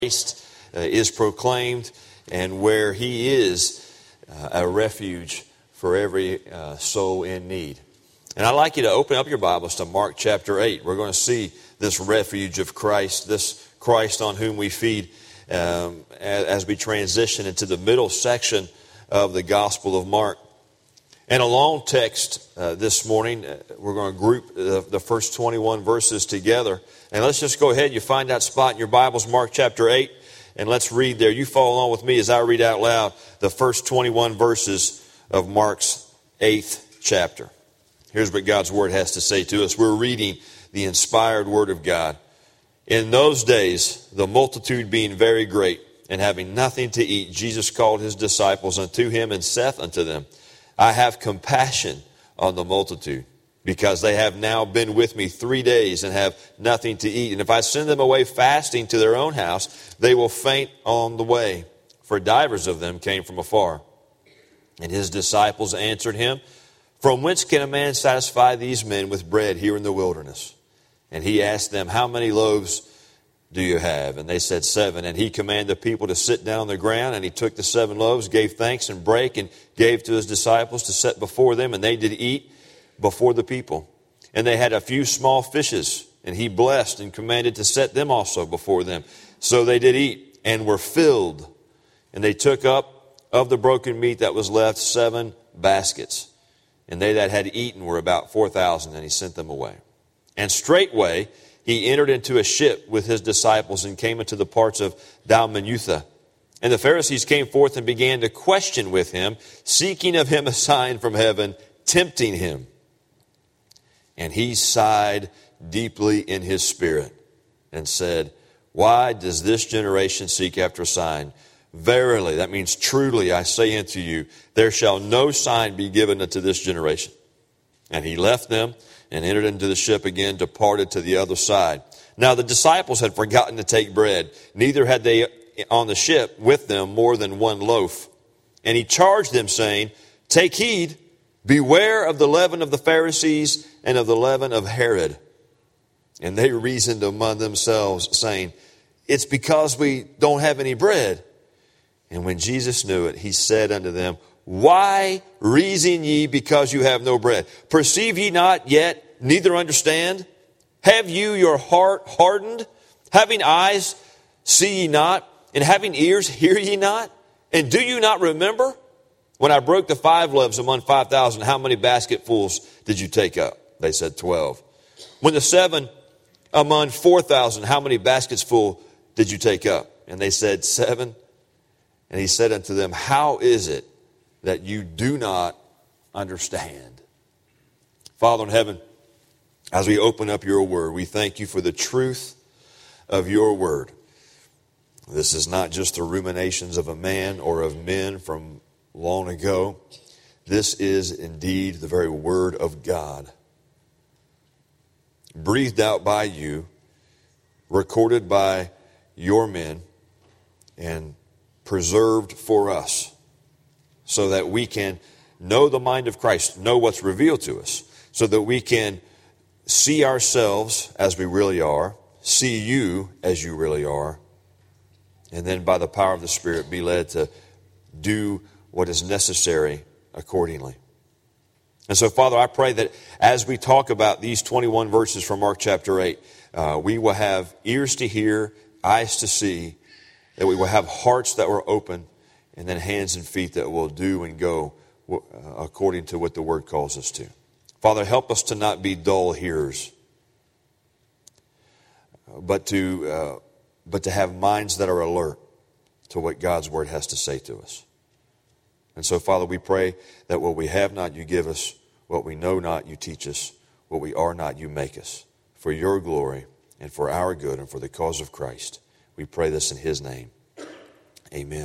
Christ is proclaimed, and where He is a refuge for every soul in need. And I'd like you to open up your Bibles to Mark chapter 8. We're going to see this refuge of Christ, this Christ on whom we feed as we transition into the middle section of the Gospel of Mark. And a long text this morning, we're going to group the first 21 verses together. And let's just go ahead. You find that spot in your Bibles, Mark chapter 8, and let's read there. You follow along with me as I read out loud the first 21 verses of Mark's 8th chapter. Here's what God's Word has to say to us. We're reading the inspired Word of God. In those days, the multitude being very great, and having nothing to eat, Jesus called His disciples unto Him, and saith unto them, I have compassion on the multitude, because they have now been with me 3 days, and have nothing to eat. And if I send them away fasting to their own house, they will faint on the way. For divers of them came from afar. And His disciples answered Him, From whence can a man satisfy these men with bread here in the wilderness? And He asked them, How many loaves do you have? And they said 7. And He commanded the people to sit down on the ground. And He took the 7 loaves, gave thanks and brake, and gave to His disciples to set before them. And they did eat before the people. And they had a few small fishes. And He blessed and commanded to set them also before them. So they did eat and were filled. And they took up of the broken meat that was left 7 baskets. And they that had eaten were about 4,000. And He sent them away. And straightway He entered into a ship with His disciples, and came into the parts of Dalmanutha. And the Pharisees came forth and began to question with Him, seeking of Him a sign from heaven, tempting Him. And He sighed deeply in His spirit, and said, Why does this generation seek after a sign? Verily, that means truly, I say unto you, there shall no sign be given unto this generation. And He left them, and entered into the ship again, departed to the other side. Now the disciples had forgotten to take bread, neither had they on the ship with them more than 1 loaf. And He charged them, saying, Take heed, beware of the leaven of the Pharisees, and of the leaven of Herod. And they reasoned among themselves, saying, It's because we don't have any bread. And when Jesus knew it, He said unto them, Why reason ye because you have no bread? Perceive ye not yet, neither understand? Have you your heart hardened? Having eyes, see ye not? And having ears, hear ye not? And do you not remember? When I broke the 5 loaves among 5,000, how many basketfuls did you take up? They said 12. When the 7 among 4,000, how many baskets full did you take up? And they said 7. And He said unto them, How is it that you do not understand? Father in heaven, as we open up Your Word, we thank You for the truth of Your Word. This is not just the ruminations of a man or of men from long ago. This is indeed the very Word of God, breathed out by You, recorded by Your men, and preserved for us, so that we can know the mind of Christ, know what's revealed to us, so that we can see ourselves as we really are, see You as You really are, and then by the power of the Spirit be led to do what is necessary accordingly. And so, Father, I pray that as we talk about these 21 verses from Mark chapter 8, we will have ears to hear, eyes to see, that we will have hearts that were open, and then hands and feet that will do and go according to what the Word calls us to. Father, help us to not be dull hearers, but to have minds that are alert to what God's Word has to say to us. And so, Father, we pray that what we have not, You give us. What we know not, You teach us. What we are not, You make us. For Your glory and for our good and for the cause of Christ. We pray this in His name. Amen.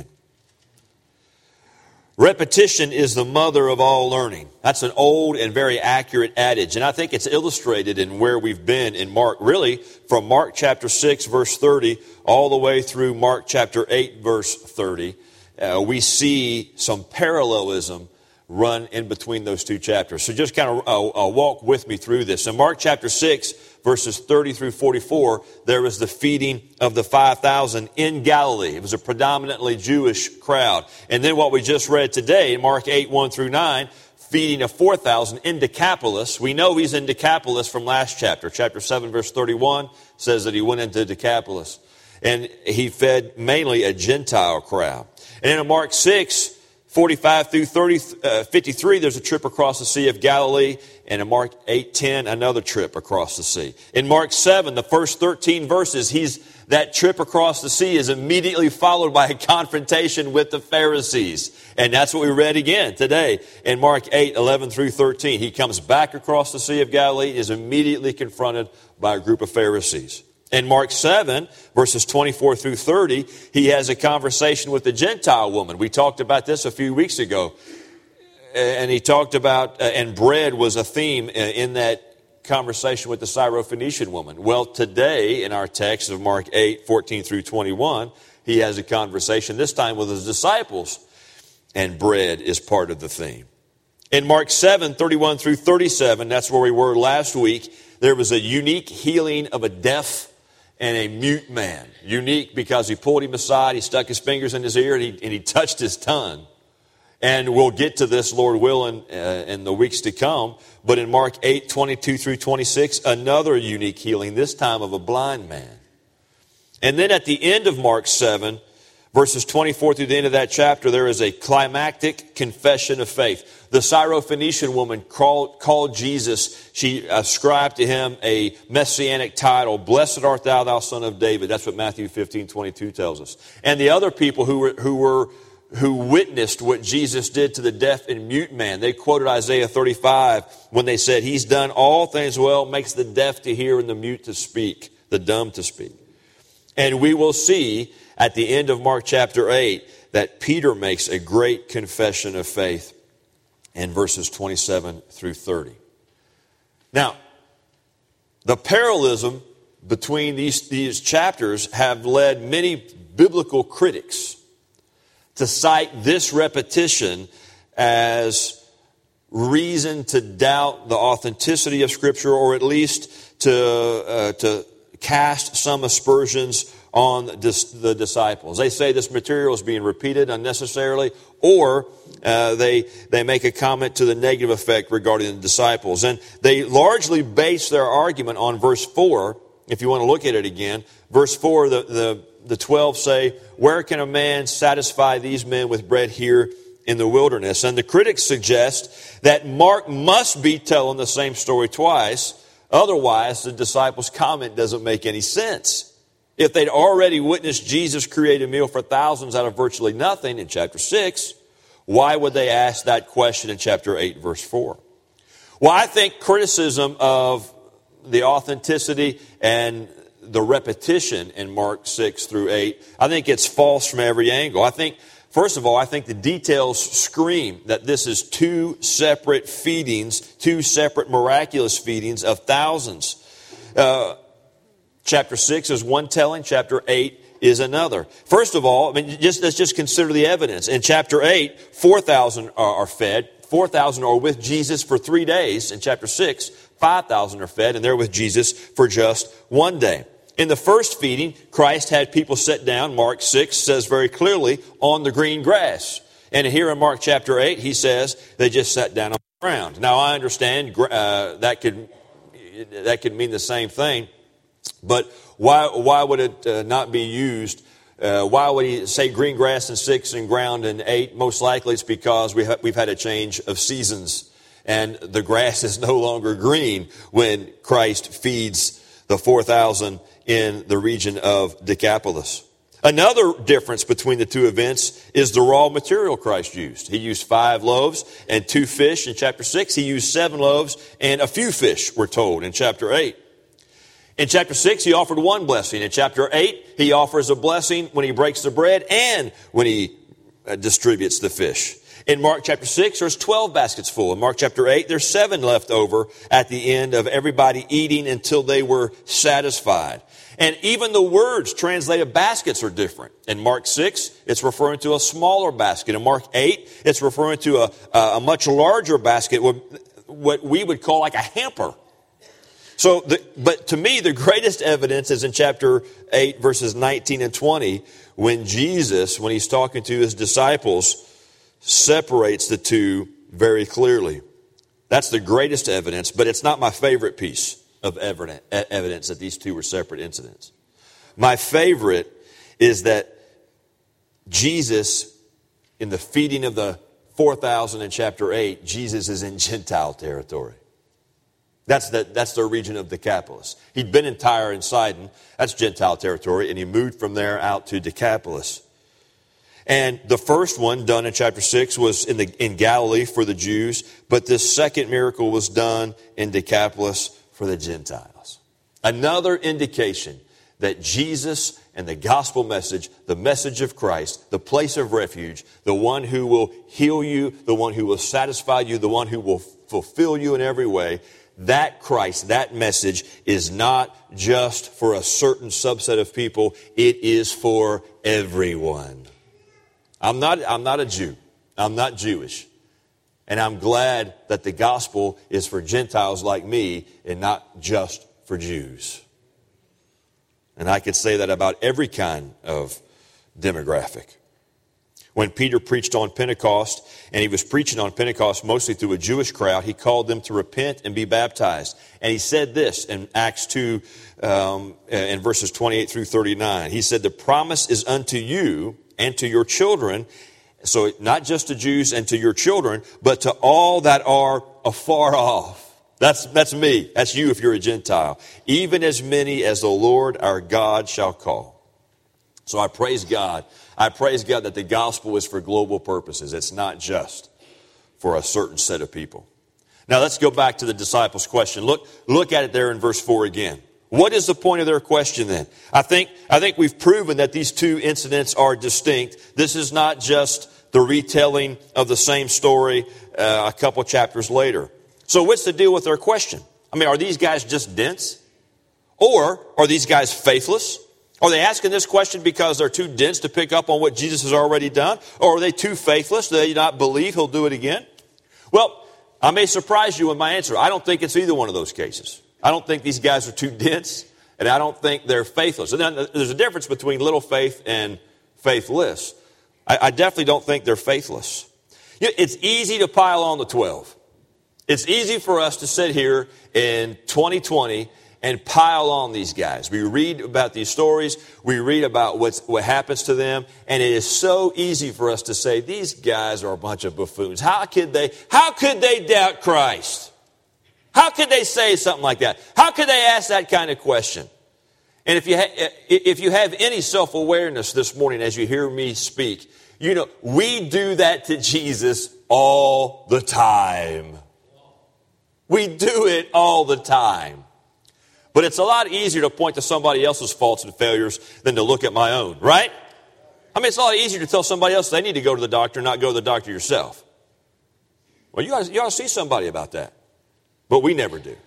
Repetition is the mother of all learning. That's an old and very accurate adage. And I think it's illustrated in where we've been in Mark. Really, from Mark chapter 6, verse 30, all the way through Mark chapter 8, verse 30. We see some parallelism run in between those two chapters. So just kind of walk with me through this. In Mark chapter 6, verses 30 through 44, there was the feeding of the 5,000 in Galilee. It was a predominantly Jewish crowd. And then what we just read today, Mark 8, 1 through 9, feeding of 4,000 in Decapolis. We know he's in Decapolis from last chapter. Chapter 7, verse 31 says that he went into Decapolis. And he fed mainly a Gentile crowd. And then in Mark 6, 45 through 53, there's a trip across the Sea of Galilee. And in Mark 8:10, another trip across the sea. In Mark 7, the first 13 verses, that trip across the sea is immediately followed by a confrontation with the Pharisees. And that's what we read again today in Mark 8, 11 through 13. He comes back across the Sea of Galilee, is immediately confronted by a group of Pharisees. In Mark 7, verses 24 through 30, he has a conversation with the Gentile woman. We talked about this a few weeks ago. And he talked about, and bread was a theme in that conversation with the Syrophoenician woman. Well, today in our text of Mark 8, 14 through 21, he has a conversation, this time with his disciples. And bread is part of the theme. In Mark 7, 31 through 37, that's where we were last week, there was a unique healing of a deaf and a mute man. Unique because he pulled him aside, he stuck his fingers in his ear, and he touched his tongue. And we'll get to this, Lord willing, in the weeks to come. But in Mark 8, 22 through 26, another unique healing, this time of a blind man. And then at the end of Mark 7, verses 24 through the end of that chapter, there is a climactic confession of faith. The Syrophoenician woman called Jesus, she ascribed to him a messianic title, "Blessed art thou, thou son of David." That's what Matthew 15:22 tells us. And the other people who witnessed what Jesus did to the deaf and mute man, they quoted Isaiah 35 when they said, "He's done all things well, makes the deaf to hear and the mute to speak, the dumb to speak." And we will see at the end of Mark chapter 8 that Peter makes a great confession of faith in verses 27 through 30. Now, the parallelism between these chapters have led many biblical critics to cite this repetition as reason to doubt the authenticity of Scripture, or at least to cast some aspersions on the disciples. They say this material is being repeated unnecessarily, or they make a comment to the negative effect regarding the disciples. And they largely base their argument on verse 4, if you want to look at it again. Verse 4, the 12 say, "Where can a man satisfy these men with bread here in the wilderness?" And the critics suggest that Mark must be telling the same story twice. Otherwise, the disciples' comment doesn't make any sense. If they'd already witnessed Jesus create a meal for thousands out of virtually nothing in chapter 6, why would they ask that question in chapter 8, verse 4? Well, I think criticism of the authenticity and the repetition in Mark 6 through 8, I think it's false from every angle. First of all, I think the details scream that this is two separate feedings, two separate miraculous feedings of thousands. Chapter 6 is one telling, chapter 8 is another. First of all, let's just consider the evidence. In chapter 8, 4,000 are fed. 4,000 are with Jesus for 3 days. In chapter 6, 5,000 are fed, and they're with Jesus for just 1 day. In the first feeding, Christ had people sit down, Mark 6 says very clearly, on the green grass. And here in Mark chapter 8, he says they just sat down on the ground. Now, I understand that could mean the same thing, but why would it not be used? Why would he say green grass in 6 and ground in 8? Most likely it's because we've had a change of seasons, and the grass is no longer green when Christ feeds the 4,000 in the region of Decapolis. Another difference between the two events is the raw material Christ used. He used 5 loaves and 2 fish in chapter 6. He used 7 loaves and a few fish, we're told, in chapter 8. In chapter 6, he offered one blessing. In chapter 8, he offers a blessing when he breaks the bread and when he distributes the fish. In Mark chapter 6, there's 12 baskets full. In Mark chapter 8, there's 7 left over at the end of everybody eating until they were satisfied. And even the words translated baskets are different. In Mark 6, it's referring to a smaller basket. In Mark 8, it's referring to a much larger basket, what we would call like a hamper. But to me, the greatest evidence is in chapter 8, verses 19 and 20, when Jesus, when he's talking to his disciples, separates the two very clearly. That's the greatest evidence, but it's not my favorite piece of evidence that these two were separate incidents. My favorite is that Jesus, in the feeding of the 4,000 in chapter 8, Jesus is in Gentile territory. That's the region of Decapolis. He'd been in Tyre and Sidon. That's Gentile territory. And he moved from there out to Decapolis. And the first one, done in chapter 6, was in Galilee for the Jews. But this second miracle was done in Decapolis for the Gentiles. Another indication that Jesus and the gospel message, the message of Christ, the place of refuge, the one who will heal you, the one who will satisfy you, the one who will fulfill you in every way, that Christ, that message is not just for a certain subset of people. It is for everyone. I'm not a Jew. I'm not Jewish. And I'm glad that the gospel is for Gentiles like me and not just for Jews. And I could say that about every kind of demographic. When Peter preached on Pentecost, and he was preaching on Pentecost mostly through a Jewish crowd, he called them to repent and be baptized. And he said this in Acts 2, in verses 28 through 39. He said, the promise is unto you and to your children, so not just to Jews and to your children, but to all that are afar off. That's me. That's you if you're a Gentile. Even as many as the Lord our God shall call. So I praise God. I praise God that the gospel is for global purposes. It's not just for a certain set of people. Now let's go back to the disciples' question. Look at it there in verse 4 again. What is the point of their question then? I think we've proven that these two incidents are distinct. This is not just the retelling of the same story a couple chapters later. So what's the deal with their question? I mean, are these guys just dense? Or are these guys faithless? Are they asking this question because they're too dense to pick up on what Jesus has already done? Or are they too faithless? Do they not believe he'll do it again? Well, I may surprise you with my answer. I don't think it's either one of those cases. I don't think these guys are too dense, and I don't think they're faithless. And then there's a difference between little faith and faithless. I definitely don't think they're faithless. It's easy to pile on the 12. It's easy for us to sit here in 2020 and pile on these guys. We read about these stories. We read about what happens to them. And it is so easy for us to say, these guys are a bunch of buffoons. How could they doubt Christ? How could they say something like that? How could they ask that kind of question? And if you have any self-awareness this morning as you hear me speak, you know, we do that to Jesus all the time. We do it all the time. But it's a lot easier to point to somebody else's faults and failures than to look at my own, right? I mean, it's a lot easier to tell somebody else they need to go to the doctor and not go to the doctor yourself. Well, you ought to see somebody about that. But we never do.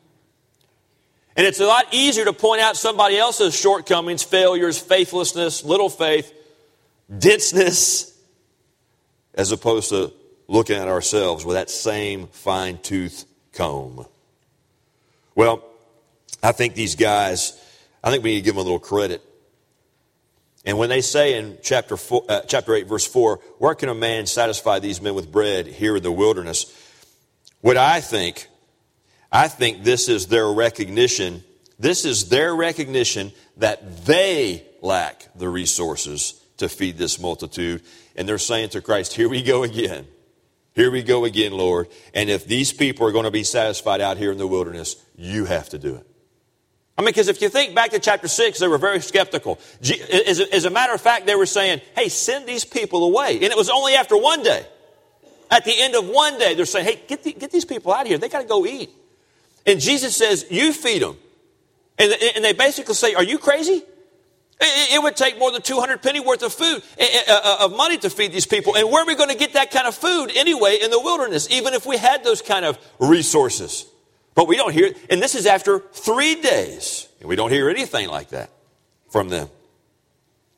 And it's a lot easier to point out somebody else's shortcomings, failures, faithlessness, little faith, denseness, as opposed to looking at ourselves with that same fine-tooth comb. Well, I think these guys, we need to give them a little credit. And when they say in chapter 8, verse 4, where can a man satisfy these men with bread here in the wilderness? What I think this is their recognition. This is their recognition that they lack the resources to feed this multitude. And they're saying to Christ, here we go again. Here we go again, Lord. And if these people are going to be satisfied out here in the wilderness, you have to do it. I mean, because if you think back to chapter 6, they were very skeptical. As a matter of fact, they were saying, hey, send these people away. And it was only after one day. At the end of one day, they're saying, hey, get these people out of here. They got to go eat. And Jesus says, you feed them. And they basically say, are you crazy? It would take more than 200 penny worth of food, of money to feed these people. And where are we going to get that kind of food anyway in the wilderness, even if we had those kind of resources? But we don't hear it. And this is after 3 days. And we don't hear anything like that from them.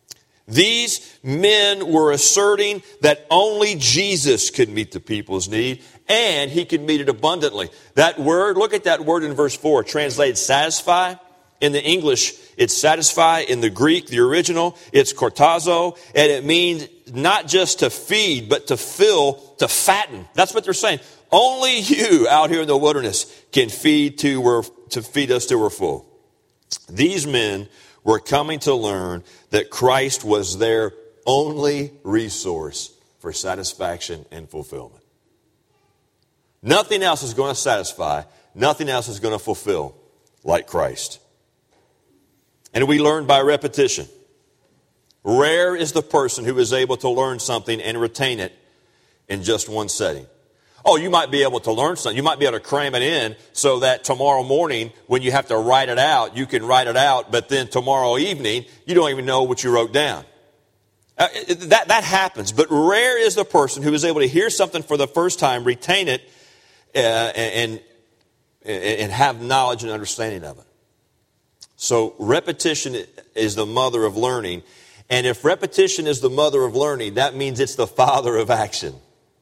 These men were asserting that only Jesus could meet the people's need, and he could meet it abundantly. That word, look at that word in verse 4, translated satisfy. In the English, it's satisfy. In the Greek, the original, it's kortazo, and it means not just to feed, but to fill, to fatten. That's what they're saying. Only you out here in the wilderness can feed us till we're full. These men were coming to learn that Christ was their only resource for satisfaction and fulfillment. Nothing else is going to satisfy, nothing else is going to fulfill like Christ. And we learn by repetition. Rare is the person who is able to learn something and retain it in just one setting. Oh, you might be able to learn something. You might be able to cram it in so that tomorrow morning when you have to write it out, you can write it out, but then tomorrow evening, you don't even know what you wrote down. That happens, but rare is the person who is able to hear something for the first time, retain it, and have knowledge and understanding of it. So repetition is the mother of learning, and if repetition is the mother of learning, that means it's the father of action.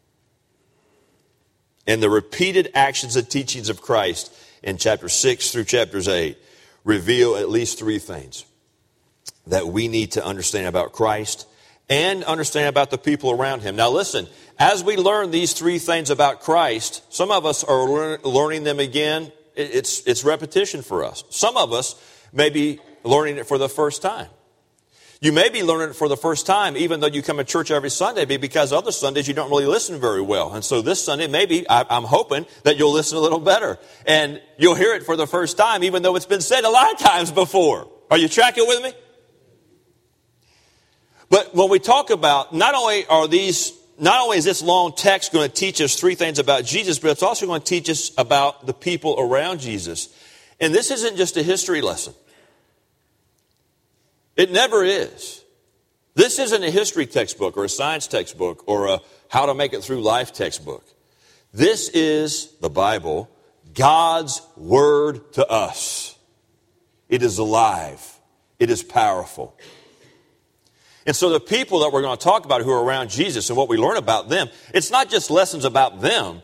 And the repeated actions and teachings of Christ in chapter 6 through chapters 8 reveal at least three things that we need to understand about Christ and understand about the people around him. Now listen, as we learn these three things about Christ, some of us are learning them again. It's repetition for us. Some of us may be learning it for the first time. You may be learning it for the first time, even though you come to church every Sunday, because other Sundays you don't really listen very well. And so this Sunday, maybe, I'm hoping that you'll listen a little better. And you'll hear it for the first time, even though it's been said a lot of times before. Are you tracking with me? But when we talk about, not only is this long text going to teach us three things about Jesus, but it's also going to teach us about the people around Jesus. And this isn't just a history lesson. It never is. This isn't a history textbook or a science textbook or a how to make it through life textbook. This is the Bible, God's word to us. It is alive. It is powerful. And so the people that we're going to talk about who are around Jesus and what we learn about them, it's not just lessons about them,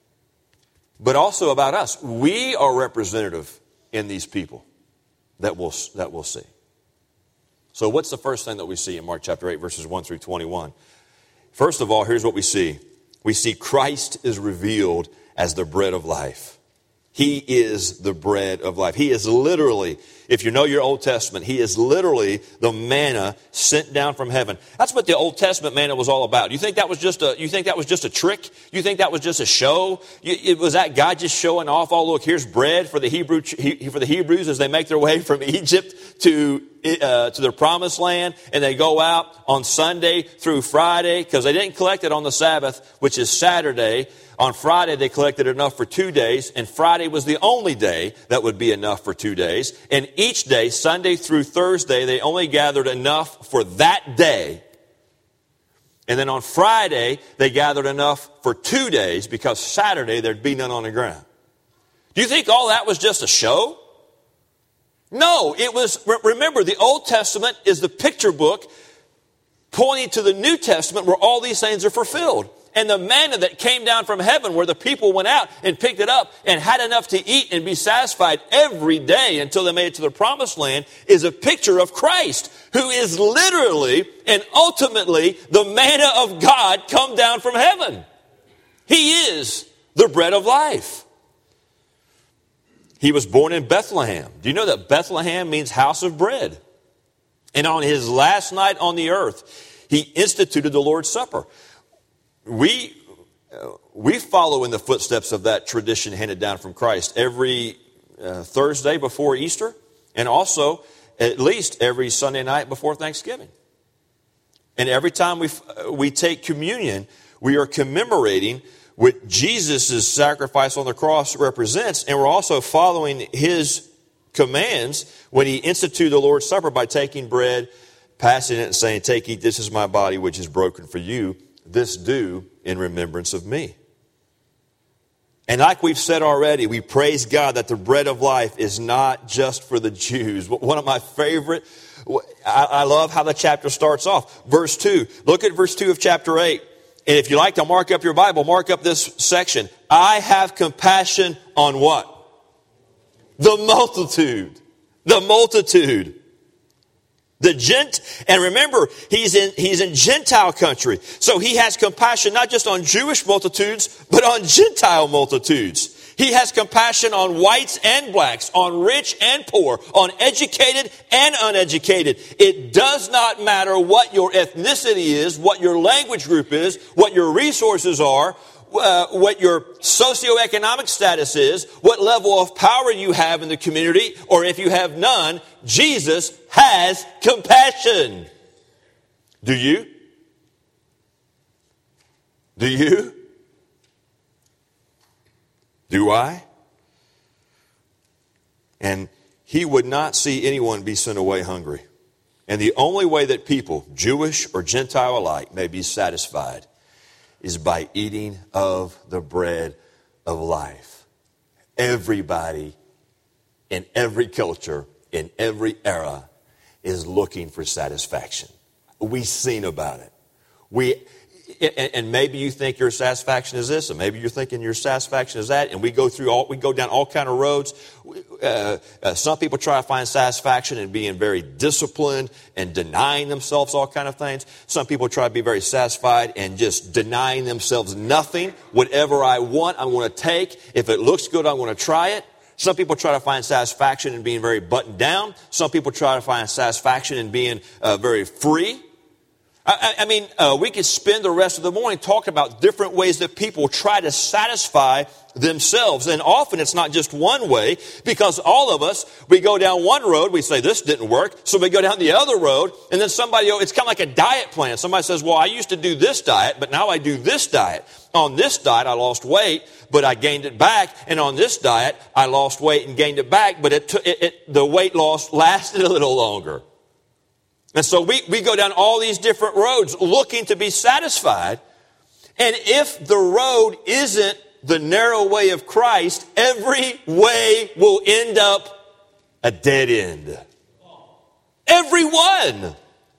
but also about us. We are representative in these people that we'll see. So what's the first thing that we see in Mark chapter 8, verses 1 through 21? First of all, here's what we see. We see Christ is revealed as the bread of life. He is the bread of life. He is literally, if you know your Old Testament, he is literally the manna sent down from heaven. That's what the Old Testament manna was all about. You think that was just a trick? You think that was just a show? Was that God just showing off? Oh, look, here's bread for the Hebrews as they make their way from Egypt to their promised land, and they go out on Sunday through Friday because they didn't collect it on the Sabbath, which is Saturday. On Friday, they collected enough for 2 days, and Friday was the only day that would be enough for 2 days. And each day, Sunday through Thursday, they only gathered enough for that day. And then on Friday, they gathered enough for 2 days because Saturday there'd be none on the ground. Do you think all that was just a show? No, it was, remember, the Old Testament is the picture book pointing to the New Testament where all these things are fulfilled. And the manna that came down from heaven where the people went out and picked it up and had enough to eat and be satisfied every day until they made it to the promised land is a picture of Christ, who is literally and ultimately the manna of God come down from heaven. He is the bread of life. He was born in Bethlehem. Do you know that Bethlehem means house of bread? And on his last night on the earth, he instituted the Lord's Supper. We follow in the footsteps of that tradition handed down from Christ every Thursday before Easter, and also at least every Sunday night before Thanksgiving. And every time we take communion, we are commemorating what Jesus' sacrifice on the cross represents, and we're also following his commands when he instituted the Lord's Supper by taking bread, passing it, and saying, "Take, eat, this is my body which is broken for you. This do in remembrance of me." And like we've said already, we praise God that the bread of life is not just for the Jews. One of my favorite, I love how the chapter starts off. Verse 2. Look at verse 2 of chapter 8. And if you like to mark up your Bible, mark up this section. I have compassion on what? The multitude. The multitude. And remember, he's in Gentile country. So he has compassion not just on Jewish multitudes, but on Gentile multitudes. He has compassion on whites and blacks, on rich and poor, on educated and uneducated. It does not matter what your ethnicity is, what your language group is, what your resources are, what your socioeconomic status is, what level of power you have in the community, or if you have none, Jesus has compassion. Do you? Do you? Do I? And he would not see anyone be sent away hungry. And the only way that people, Jewish or Gentile alike, may be satisfied is by eating of the bread of life. Everybody in every culture, in every era, is looking for satisfaction. We've seen about it. And maybe you think your satisfaction is this, and maybe you're thinking your satisfaction is that, and we go down all kind of roads. Some people try to find satisfaction in being very disciplined and denying themselves all kind of things. Some people try to be very satisfied and just denying themselves nothing. Whatever I want, I'm going to take. If it looks good, I'm going to try it. Some people try to find satisfaction in being very buttoned down. Some people try to find satisfaction in being very free. I mean, we could spend the rest of the morning talking about different ways that people try to satisfy themselves. And often it's not just one way, because all of us, we go down one road, we say this didn't work, so we go down the other road, and then it's kind of like a diet plan. Somebody says, well, I used to do this diet, but now I do this diet. On this diet, I lost weight, but I gained it back. And on this diet, I lost weight and gained it back, but the weight loss lasted a little longer. And so we go down all these different roads looking to be satisfied. And if the road isn't the narrow way of Christ, every way will end up a dead end. Every one.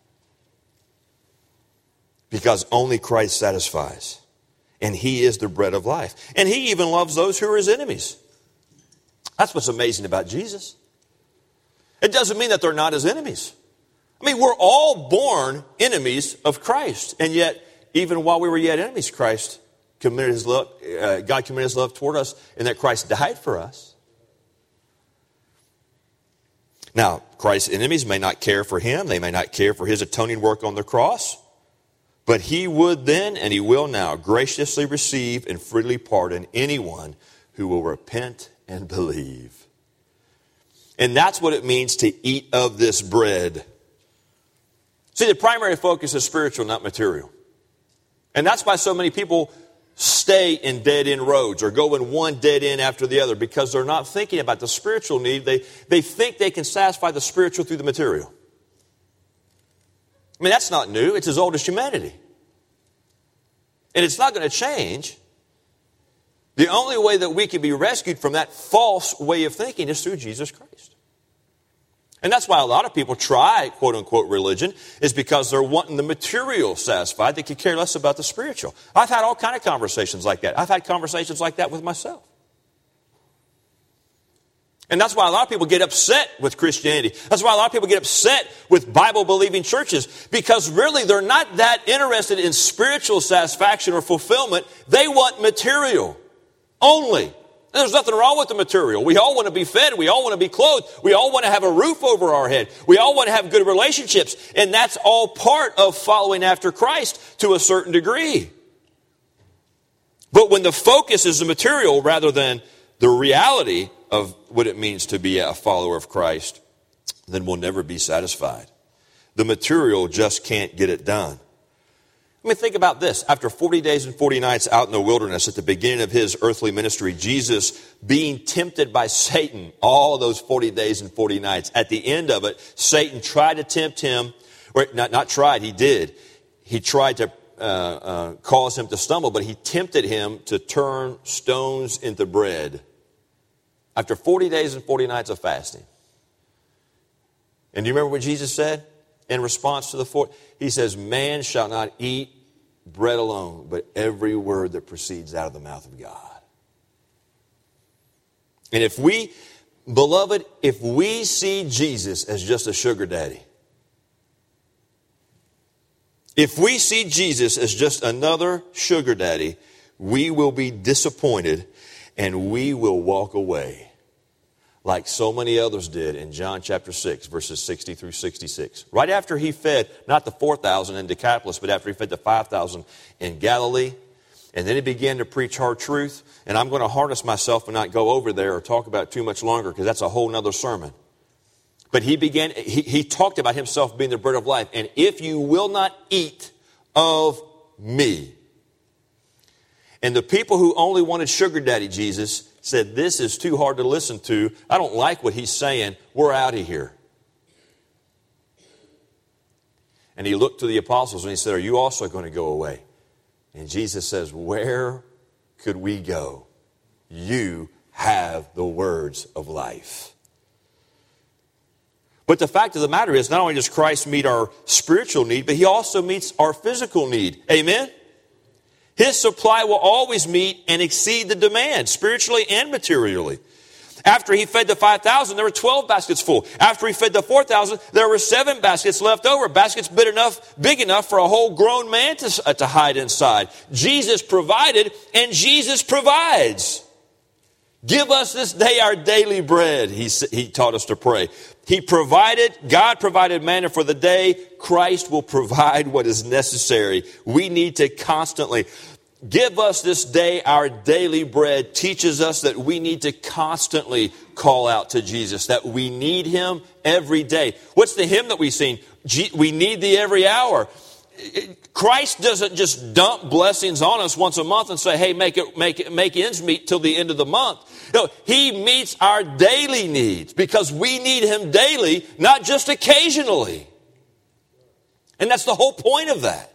Because only Christ satisfies. And he is the bread of life. And he even loves those who are his enemies. That's what's amazing about Jesus. It doesn't mean that they're not his enemies. I mean, we're all born enemies of Christ. And yet, even while we were yet enemies, God commended his love toward us, and that Christ died for us. Now, Christ's enemies may not care for him. They may not care for his atoning work on the cross. But he would then, and he will now, graciously receive and freely pardon anyone who will repent and believe. And that's what it means to eat of this bread. See, the primary focus is spiritual, not material. And that's why so many people stay in dead-end roads or go in one dead end after the other, because they're not thinking about the spiritual need. They think they can satisfy the spiritual through the material. I mean, that's not new. It's as old as humanity. And it's not going to change. The only way that we can be rescued from that false way of thinking is through Jesus Christ. And that's why a lot of people try, quote-unquote, religion, is because they're wanting the material satisfied. They could care less about the spiritual. I've had all kind of conversations like that. I've had conversations like that with myself. And that's why a lot of people get upset with Christianity. That's why a lot of people get upset with Bible-believing churches, because really they're not that interested in spiritual satisfaction or fulfillment. They want material only. And there's nothing wrong with the material. We all want to be fed. We all want to be clothed. We all want to have a roof over our head. We all want to have good relationships. And that's all part of following after Christ to a certain degree. But when the focus is the material rather than the reality of what it means to be a follower of Christ, then we'll never be satisfied. The material just can't get it done. I mean, think about this. After 40 days and 40 nights out in the wilderness at the beginning of his earthly ministry, Jesus being tempted by Satan all those 40 days and 40 nights. At the end of it, Satan tried to tempt him. Or not tried, he did. He tried to cause him to stumble, but he tempted him to turn stones into bread after 40 days and 40 nights of fasting. And do you remember what Jesus said in response to the 40? He says, man shall not eat bread alone, but every word that proceeds out of the mouth of God. And if we, beloved, if we see Jesus as just a sugar daddy, if we see Jesus as just another sugar daddy, we will be disappointed and we will walk away like so many others did in John chapter 6, verses 60 through 66. Right after he fed, not the 4,000 in Decapolis, but after he fed the 5,000 in Galilee. And then he began to preach hard truth. And I'm going to harness myself and not go over there or talk about it too much longer because that's a whole nother sermon. But he talked about himself being the bread of life. And if you will not eat of me. And the people who only wanted sugar daddy Jesus said, this is too hard to listen to. I don't like what he's saying. We're out of here. And he looked to the apostles and he said, are you also going to go away? And Jesus says, where could we go? You have the words of life. But the fact of the matter is, not only does Christ meet our spiritual need, but he also meets our physical need. Amen? His supply will always meet and exceed the demand, spiritually and materially. After he fed the 5,000, there were 12 baskets full. After he fed the 4,000, there were 7 baskets left over. Baskets big enough for a whole grown man to hide inside. Jesus provided, and Jesus provides. Give us this day our daily bread, he taught us to pray. God provided manna for the day. Christ will provide what is necessary. We need to constantly give us this day our daily bread. Teaches us that we need to constantly call out to Jesus, that we need him every day. What's the hymn that we sing? We need thee every hour. Christ doesn't just dump blessings on us once a month and say, hey, make ends meet till the end of the month. No, he meets our daily needs because we need him daily, not just occasionally. And that's the whole point of that.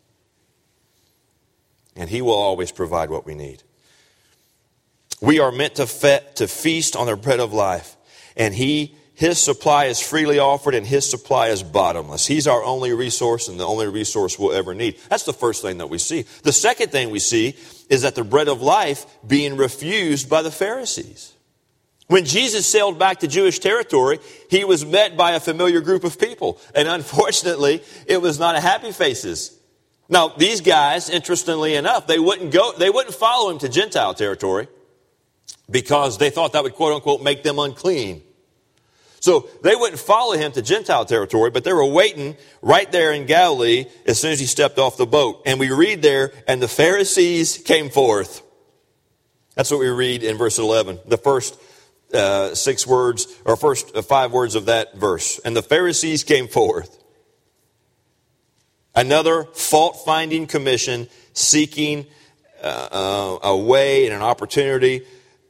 And he will always provide what we need. We are meant to feast on the bread of life. And his supply is freely offered and his supply is bottomless. He's our only resource and the only resource we'll ever need. That's the first thing that we see. The second thing we see is that the bread of life being refused by the Pharisees. When Jesus sailed back to Jewish territory, he was met by a familiar group of people. And unfortunately, it was not a happy faces. Now, these guys, interestingly enough, they wouldn't follow him to Gentile territory because they thought that would, quote unquote, make them unclean. So they wouldn't follow him to Gentile territory, but they were waiting right there in Galilee as soon as he stepped off the boat. And we read there, and the Pharisees came forth. That's what we read in verse 11, the first 6 words, or first 5 words of that verse. And the Pharisees came forth. Another fault-finding commission seeking a way and an opportunity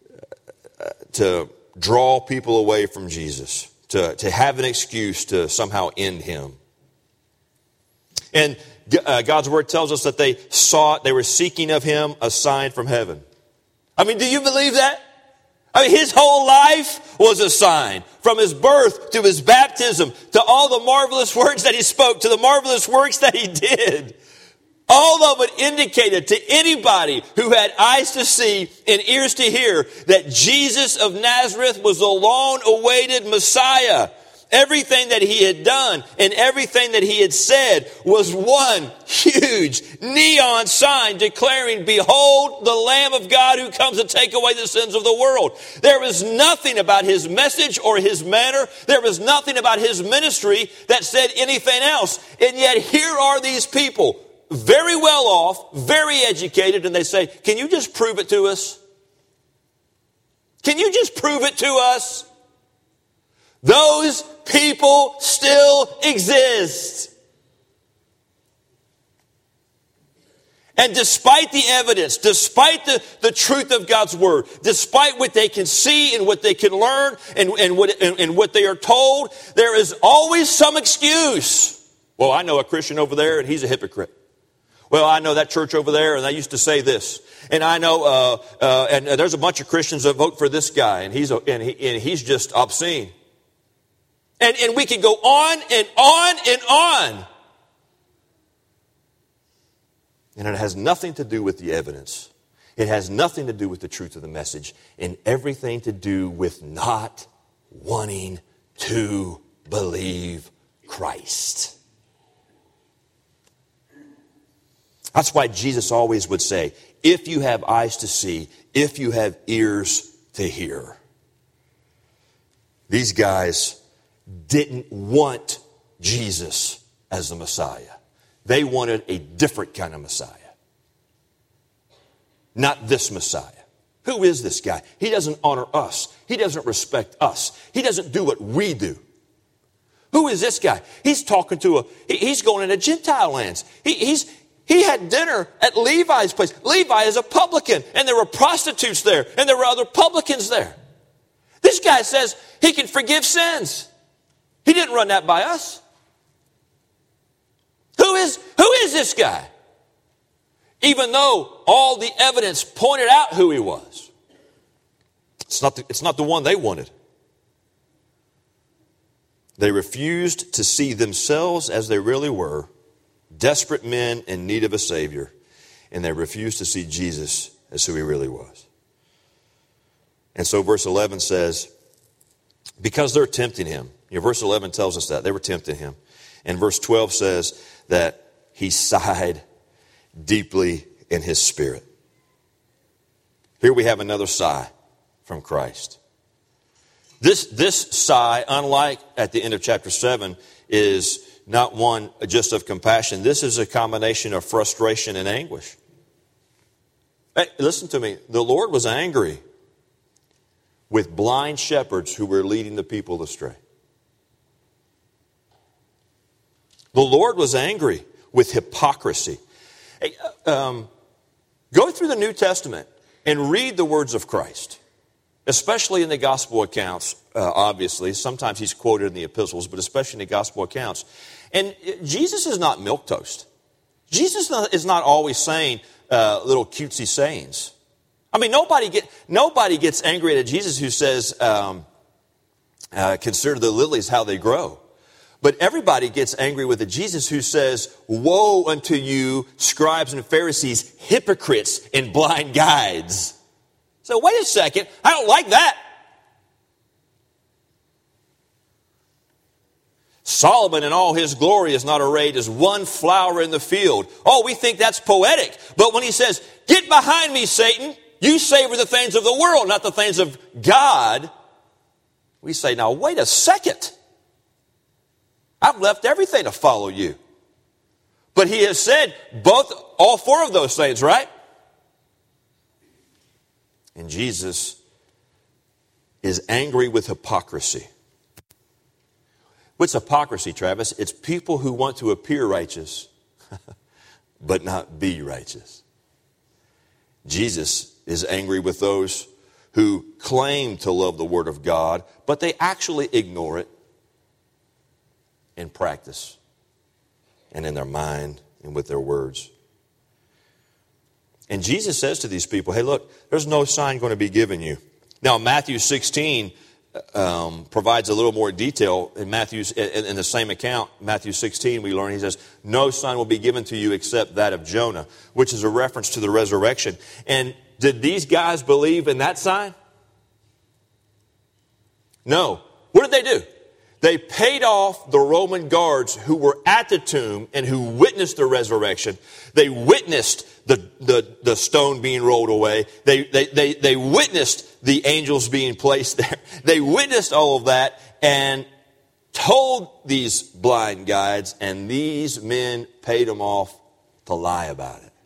to draw people away from Jesus, to have an excuse to somehow end him. And God's word tells us that they were seeking of him a sign from heaven. I mean, do you believe that? I mean, his whole life was a sign. From his birth to his baptism, to all the marvelous words that he spoke, to the marvelous works that he did. All of it indicated to anybody who had eyes to see and ears to hear that Jesus of Nazareth was the long-awaited Messiah. Everything that he had done and everything that he had said was one huge neon sign declaring, behold, the Lamb of God who comes to take away the sins of the world. There was nothing about his message or his manner. There was nothing about his ministry that said anything else. And yet here are these people, very well off, very educated, and they say, can you just prove it to us? Can you just prove it to us? Those people still exist. And despite the evidence, despite the truth of God's word, despite what they can see and what they can learn and what they are told, there is always some excuse. Well, I know a Christian over there and he's a hypocrite. Well, I know that church over there, and they used to say this. And I know, and there's a bunch of Christians that vote for this guy, and he's just obscene. And we could go on and on and on. And it has nothing to do with the evidence. It has nothing to do with the truth of the message, and everything to do with not wanting to believe Christ. That's why Jesus always would say, if you have eyes to see, if you have ears to hear. These guys didn't want Jesus as the Messiah. They wanted a different kind of Messiah. Not this Messiah. Who is this guy? He doesn't honor us. He doesn't respect us. He doesn't do what we do. Who is this guy? He's talking to he's going into Gentile lands. He had dinner at Levi's place. Levi is a publican, and there were prostitutes there, and there were other publicans there. This guy says he can forgive sins. He didn't run that by us. Who is this guy? Even though all the evidence pointed out who he was. It's not the one they wanted. They refused to see themselves as they really were, desperate men in need of a Savior, and they refused to see Jesus as who he really was. And so verse 11 says, because they're tempting him. Verse 11 tells us that. They were tempting him. And verse 12 says that he sighed deeply in his spirit. Here we have another sigh from Christ. This sigh, unlike at the end of chapter 7, is not one just of compassion. This is a combination of frustration and anguish. Hey, listen to me. The Lord was angry with blind shepherds who were leading the people astray. The Lord was angry with hypocrisy. Hey, go through the New Testament and read the words of Christ, especially in the gospel accounts, obviously. Sometimes he's quoted in the epistles, but especially in the gospel accounts. And Jesus is not milquetoast. Jesus is not always saying little cutesy sayings. I mean, nobody gets angry at Jesus who says, consider the lilies how they grow. But everybody gets angry with a Jesus who says, woe unto you, scribes and Pharisees, hypocrites and blind guides. So wait a second, I don't like that. Solomon in all his glory is not arrayed as one flower in the field. Oh, we think that's poetic. But when he says, get behind me, Satan, you savor the things of the world, not the things of God, we say, now wait a second. I've left everything to follow you. But he has said all four of those things, right? And Jesus is angry with hypocrisy. What's hypocrisy, Travis? It's people who want to appear righteous, but not be righteous. Jesus is angry with those who claim to love the Word of God, but they actually ignore it in practice and in their mind and with their words. And Jesus says to these people, hey, look, there's no sign going to be given you. Now, Matthew 16 provides a little more detail. In the same account, Matthew 16, we learn, he says, no sign will be given to you except that of Jonah, which is a reference to the resurrection. And did these guys believe in that sign? No. What did they do? They paid off the Roman guards who were at the tomb and who witnessed the resurrection. They witnessed the stone being rolled away. They witnessed the angels being placed there. They witnessed all of that and told these blind guides, and these men paid them off to lie about it.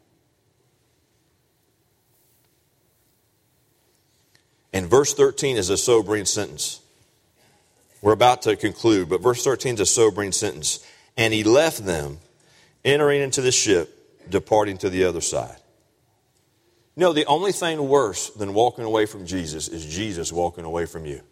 And verse 13 is a sobering sentence. We're about to conclude, but verse 13 is a sobering sentence. And he left them, entering into the ship, departing to the other side. You know, the only thing worse than walking away from Jesus is Jesus walking away from you.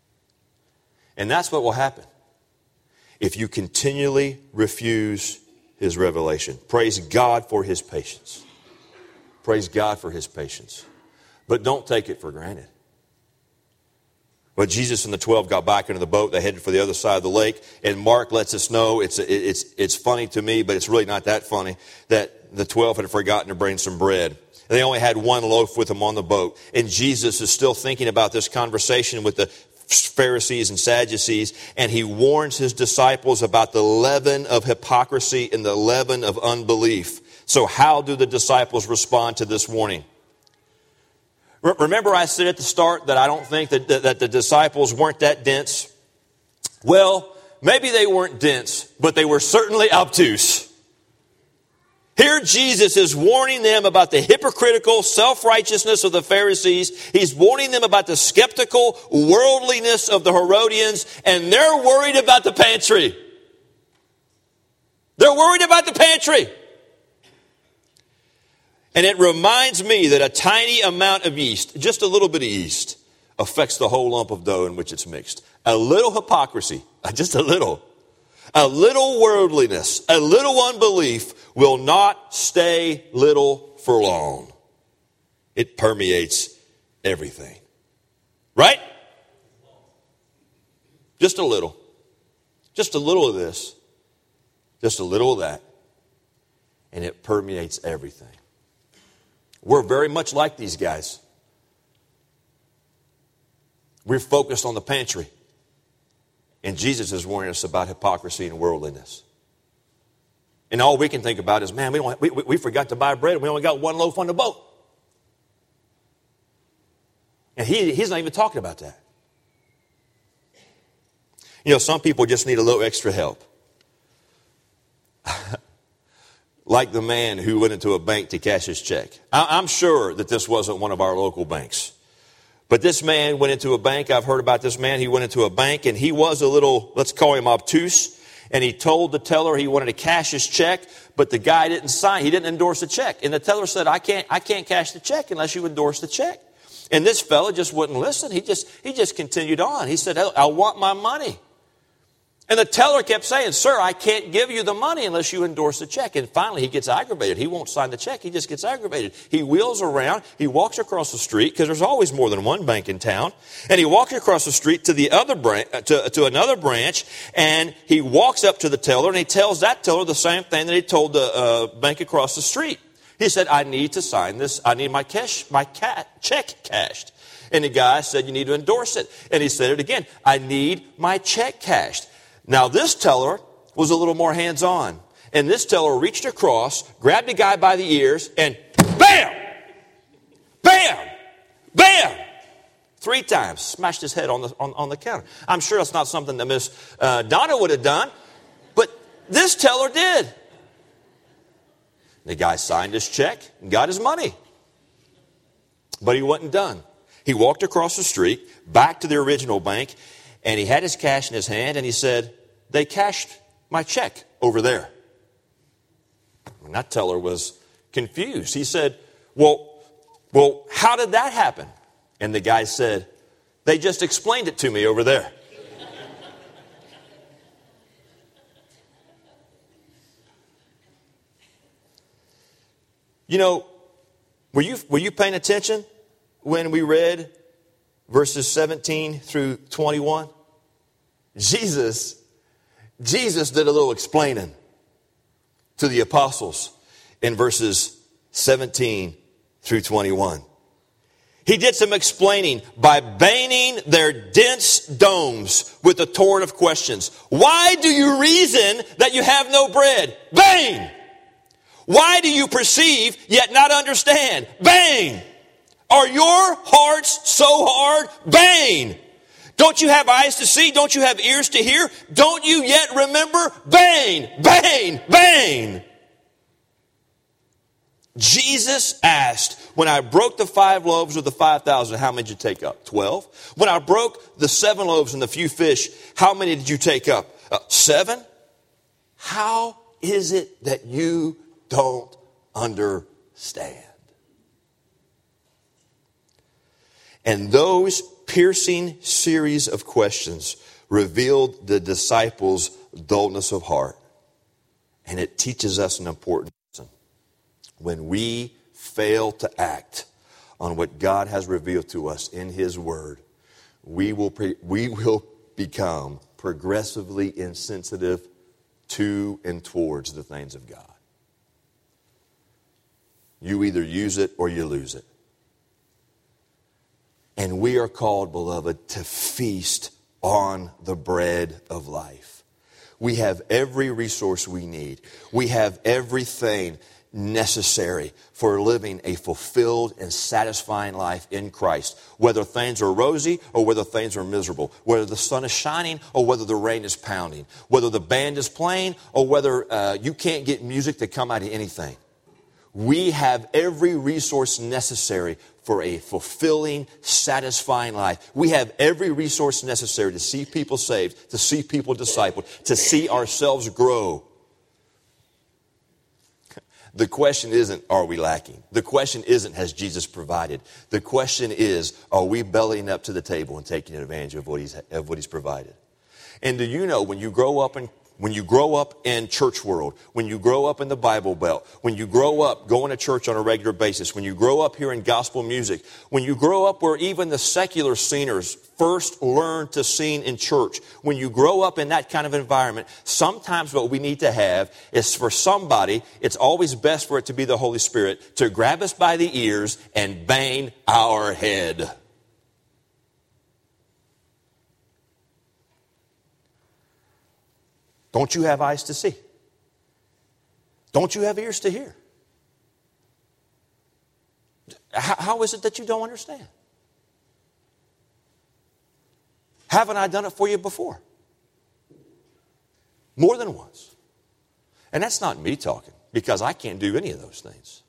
And that's what will happen if you continually refuse his revelation. Praise God for his patience. Praise God for his patience. But don't take it for granted. But Jesus and the 12 got back into the boat. They headed for the other side of the lake. And Mark lets us know, it's funny to me, but it's really not that funny, that the 12 had forgotten to bring some bread. They only had one loaf with them on the boat. And Jesus is still thinking about this conversation with the Pharisees and Sadducees. And he warns his disciples about the leaven of hypocrisy and the leaven of unbelief. So how do the disciples respond to this warning? Remember I said at the start that I don't think that the disciples weren't that dense? Well, maybe they weren't dense, but they were certainly obtuse. Here Jesus is warning them about the hypocritical self-righteousness of the Pharisees. He's warning them about the skeptical worldliness of the Herodians, and they're worried about the pantry. They're worried about the pantry. And it reminds me that a tiny amount of yeast, just a little bit of yeast, affects the whole lump of dough in which it's mixed. A little hypocrisy, just a little worldliness, a little unbelief will not stay little for long. It permeates everything. Right? Just a little. Just a little of this. Just a little of that. And it permeates everything. We're very much like these guys. We're focused on the pantry. And Jesus is warning us about hypocrisy and worldliness. And all we can think about is, man, we forgot to buy bread and we only got one loaf on the boat. And he's not even talking about that. You know, some people just need a little extra help. Like the man who went into a bank to cash his check. I'm sure that this wasn't one of our local banks. But this man went into a bank. I've heard about this man. He went into a bank and he was a little, let's call him obtuse. And he told the teller he wanted to cash his check, but the guy didn't sign. He didn't endorse the check. And the teller said, I can't cash the check unless you endorse the check. And this fella just wouldn't listen. He just continued on. He said, I want my money. And the teller kept saying, sir, I can't give you the money unless you endorse the check. And finally he gets aggravated. He won't sign the check. He just gets aggravated. He wheels around. He walks across the street because there's always more than one bank in town. And he walks across the street to the other to another branch. And he walks up to the teller and he tells that teller the same thing that he told the bank across the street. He said, I need to sign this. I need my check cashed. And the guy said, you need to endorse it. And he said it again. I need my check cashed. Now, this teller was a little more hands-on. And this teller reached across, grabbed the guy by the ears, and bam! Bam! Bam! 3 times. Smashed his head on the counter. I'm sure that's not something that Miss Donna would have done, but this teller did. The guy signed his check and got his money. But he wasn't done. He walked across the street, back to the original bank, and he had his cash in his hand, and he said, they cashed my check over there. And that teller was confused. He said, well, how did that happen? And the guy said, they just explained it to me over there. You know, were you paying attention when we read verses 17 through 21? Jesus did a little explaining to the apostles in verses 17 through 21. He did some explaining by banging their dense domes with a torrent of questions. Why do you reason that you have no bread? Bang! Why do you perceive yet not understand? Bang! Are your hearts so hard? Bang! Don't you have eyes to see? Don't you have ears to hear? Don't you yet remember? Bang! Bang! Bang! Jesus asked, when I broke the 5 loaves of the 5,000, how many did you take up? 12. When I broke the 7 loaves and the few fish, how many did you take up? 7. How is it that you don't understand? And those piercing series of questions revealed the disciples' dullness of heart And it teaches us an important lesson. When we fail to act on what God has revealed to us in His Word, we will become progressively insensitive to and towards the things of God. You either use it or you lose it. And we are called, beloved, to feast on the bread of life. We have every resource we need. We have everything necessary for living a fulfilled and satisfying life in Christ. Whether things are rosy or whether things are miserable. Whether the sun is shining or whether the rain is pounding. Whether the band is playing or whether you can't get music to come out of anything. We have every resource necessary for a fulfilling, satisfying life. We have every resource necessary to see people saved, to see people discipled, to see ourselves grow. The question isn't, are we lacking? The question isn't, has Jesus provided? The question is, are we bellying up to the table and taking advantage of what He's provided? And do you know, when you grow up in church world, when you grow up in the Bible Belt, when you grow up going to church on a regular basis, when you grow up hearing gospel music, when you grow up where even the secular singers first learn to sing in church, when you grow up in that kind of environment, sometimes what we need to have is for somebody, it's always best for it to be the Holy Spirit, to grab us by the ears and bang our head. Don't you have eyes to see? Don't you have ears to hear? How is it that you don't understand? Haven't I done it for you before? More than once. And that's not me talking, because I can't do any of those things.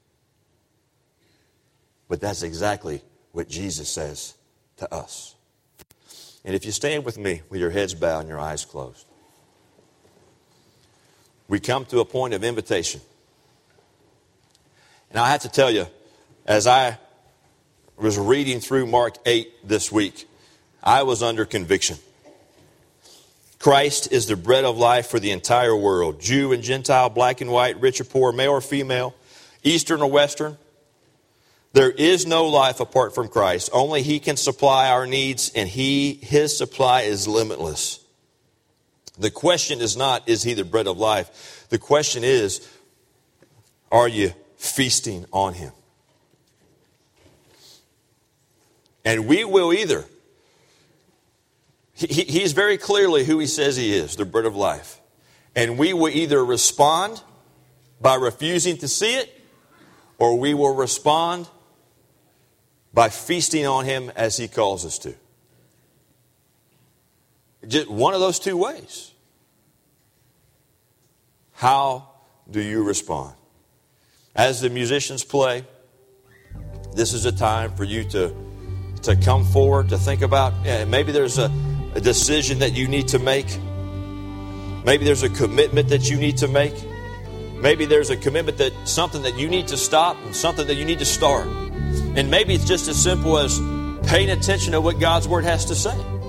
But that's exactly what Jesus says to us. And if you stand with me with your heads bowed and your eyes closed, we come to a point of invitation. And I have to tell you, as I was reading through Mark 8 this week, I was under conviction. Christ is the bread of life for the entire world. Jew and Gentile, black and white, rich or poor, male or female, Eastern or Western. There is no life apart from Christ. Only He can supply our needs, and His supply is limitless. The question is not, is He the bread of life? The question is, are you feasting on Him? And we will either. He's very clearly who He says He is, the bread of life. And we will either respond by refusing to see it, or we will respond by feasting on Him as He calls us to. Just one of those two ways. How do you respond? As the musicians play, this is a time for you to come forward, to think about, maybe there's a decision that you need to make. Maybe there's a commitment that you need to make. Maybe there's a commitment that something that you need to stop and something that you need to start. And maybe it's just as simple as paying attention to what God's Word has to say.